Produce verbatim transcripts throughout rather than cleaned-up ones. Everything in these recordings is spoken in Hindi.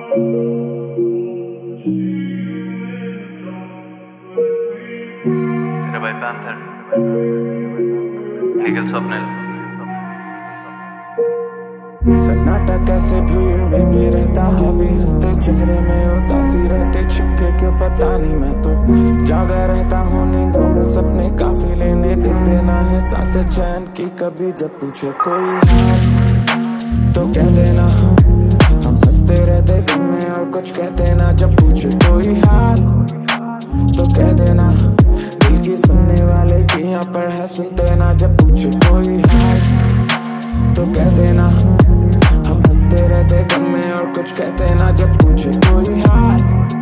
तेरा भाई पैंथर निखिल स्वप्निल। सन्नाटा कैसे भीड़ में भी रहता हावी, हंसते चेहरे में उदासी रहते छिपके क्यों पता नहीं। मैं तो जागा रहता हूँ नींदों में, सपने काफी लेने देते ना है सांसें चैन की। कभी जब पूछे कोई हाल तो कह देना, हम हंसते रहते गम में और कुछ कहते ना। जब पूछे कोई हाल तो कह देना, दिल की सुनने वाले की यहाँ पर है सुनते ना। जब पूछे कोई हाल तो कह देना, हम हंसते रहते गम में और कुछ कहते ना। जब पूछे कोई हाल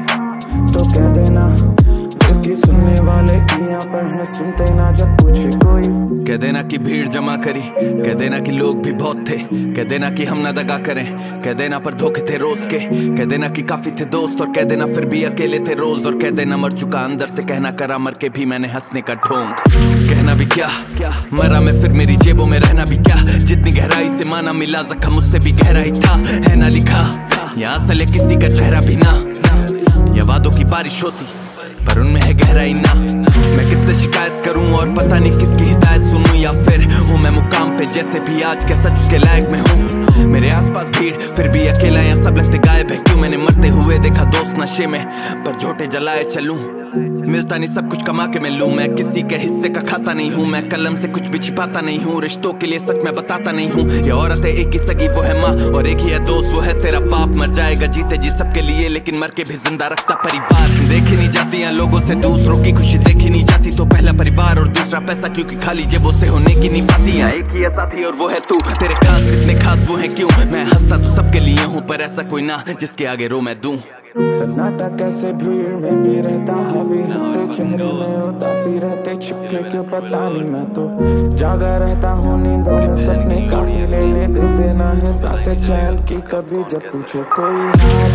तो कह देना, दिल की सुनने वाले की यहाँ पर है सुनते ना। जब पूछे कोई, कह देना कि भीड़ जमा करी, कह देना कि लोग भी बहुत थे, कह देना कि हम ना दगा करें, कह देना पर धोखे थे रोज के, कह देना कि काफी थे दोस्त और कह देना फिर भी अकेले थे रोज। और कह देना मर चुका अंदर से, कहना करा मर के भी मैंने हंसने का ढोंग। कहना भी क्या मरा मैं फिर मेरी जेबों में रहना भी क्या, जितनी गहराई से माना मिला जख्म उससे भी गहरा ही था। है ना लिखा यहाँ से ले किसी का चेहरा भी ना, या वादों की बारिश होती पर उनमें है गहराई ना। मैं किससे शिकायत करूं और पता नहीं किसकी हिदायत सुनूं, या फिर हूं मैं मुकाम पे जैसे भी आज क्या सच उसके लायक में हूं। मेरे आसपास भीड़ फिर भी अकेला, या सब लगते गायब है क्यों। मैंने मरते हुए देखा दोस्त नशे में, पर झोटे जलाए चलूं। मिलता नहीं सब कुछ कमा के मैं लूं, मैं किसी के हिस्से का खाता नहीं हूँ। मैं कलम से कुछ भी छिपाता नहीं हूँ, रिश्तों के लिए सच मैं बताता नहीं हूँ। ये औरत है एक ही सगी वो है माँ, और एक ही है दोस्त वो है तेरा बाप। मर जाएगा जीते जी सबके लिए, लेकिन मर के भी जिंदा रखता परिवार। देखी नहीं जाती हैं लोगों से दूसरों की खुशी देखी नहीं जाती, तो पहला परिवार और दूसरा पैसा, क्योंकि खाली जेबों से होने की नहीं पाती है। एक ही है साथी और वो है तू, तेरे खास कितने खास वो है क्यों। मैं हंसता तो सबके लिए हूँ, पर ऐसा कोई ना जिसके आगे रो मैं दूं। सन्नाटा कैसे भीड़ में भी रहता हावी, हंसते चेहरे में उदासी रहते छिपके क्यों पता नहीं। मैं तो जागा रहता हूँ नींदों में, सपने काफी लेने देते ना है सांसें चैन की। कभी जब पूछे कोई हाल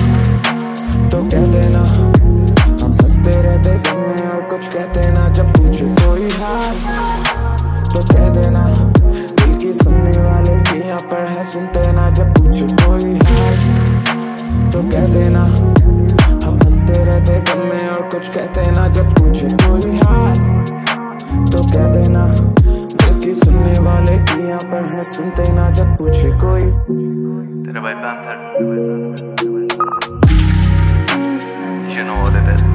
तो कह देना, हम हंसते रहते गम में और कुछ कहते ना। जब पूछे कोई हाल तो कह देना, दिल की सुनने वाले की यहाँ पर है सुनते ना। जब पूछे कोई हाल तो कह देना, हम हंसते रहते गम में और कुछ कहते ना। जब पूछे कोई हाल तो कह देना, दिल की सुनने वाले की यहाँ पर है सुनते ना। जब पूछे कोई, तेरा भाई panther, you know what it is।